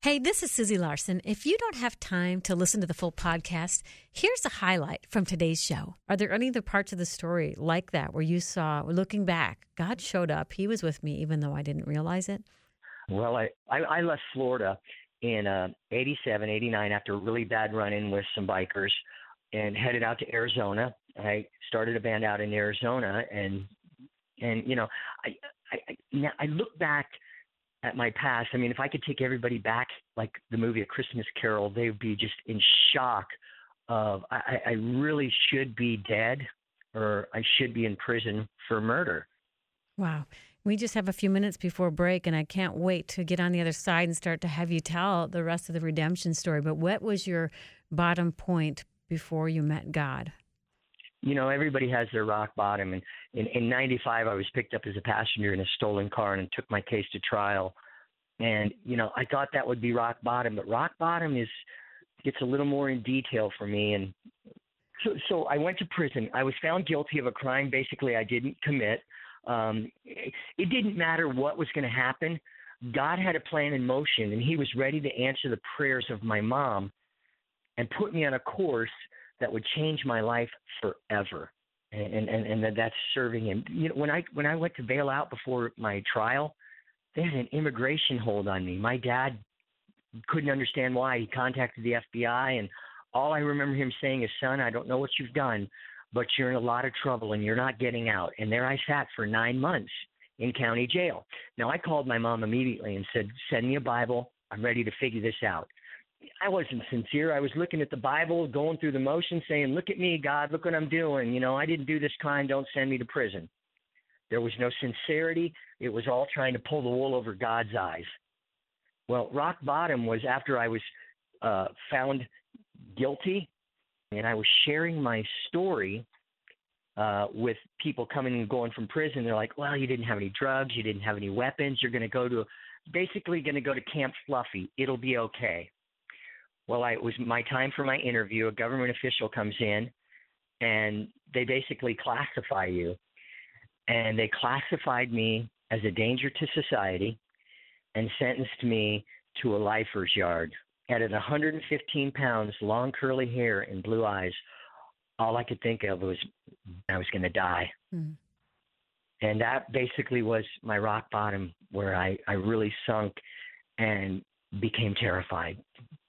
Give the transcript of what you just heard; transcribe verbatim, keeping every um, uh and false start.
Hey, this is Susie Larson. If you don't have time to listen to the full podcast, here's a highlight from today's show. Are there any other parts of the story like that where you saw, looking back, God showed up, he was with me even though I didn't realize it? Well, I, I, I left Florida in uh, eighty-seven, eighty-nine after a really bad run-in with some bikers and headed out to Arizona. I started a band out in Arizona, and, and you know, I, I, I, now I look back at my past. I mean, if I could take everybody back, like the movie A Christmas Carol, they would be just in shock of, I, I really should be dead or I should be in prison for murder. Wow. We just have a few minutes before break, and I can't wait to get on the other side and start to have you tell the rest of the redemption story. But what was your bottom point before you met God? You know, everybody has their rock bottom. And in, in ninety-five, I was picked up as a passenger in a stolen car and took my case to trial. And, you know, I thought that would be rock bottom. But rock bottom is gets a little more in detail for me. And so, so I went to prison. I was found guilty of a crime basically I didn't commit. Um, it, it didn't matter what was going to happen. God had a plan in motion, and he was ready to answer the prayers of my mom and put me on a course that would change my life forever. And, and, and that's serving him. You know, when I, when I went to bail out before my trial, they had an immigration hold on me. My dad couldn't understand why. He contacted the F B I, and all I remember him saying is, son, I don't know what you've done, but you're in a lot of trouble and you're not getting out. And there I sat for nine months in county jail. Now, I called my mom immediately and said, send me a Bible. I'm ready to figure this out. I wasn't sincere. I was looking at the Bible, going through the motions, saying, look at me, God, look what I'm doing. You know, I didn't do this crime. Don't send me to prison. There was no sincerity. It was all trying to pull the wool over God's eyes. Well, rock bottom was after I was uh, found guilty, and I was sharing my story uh, with people coming and going from prison. They're like, well, you didn't have any drugs. You didn't have any weapons. You're going to go to, basically going to go to Camp Fluffy. It'll be okay. Well, I, it was my time for my interview. A government official comes in, and they basically classify you. And they classified me as a danger to society and sentenced me to a lifer's yard. At one hundred fifteen pounds, long curly hair, and blue eyes, all I could think of was I was going to die. Mm. And that basically was my rock bottom, where I, I really sunk and became terrified.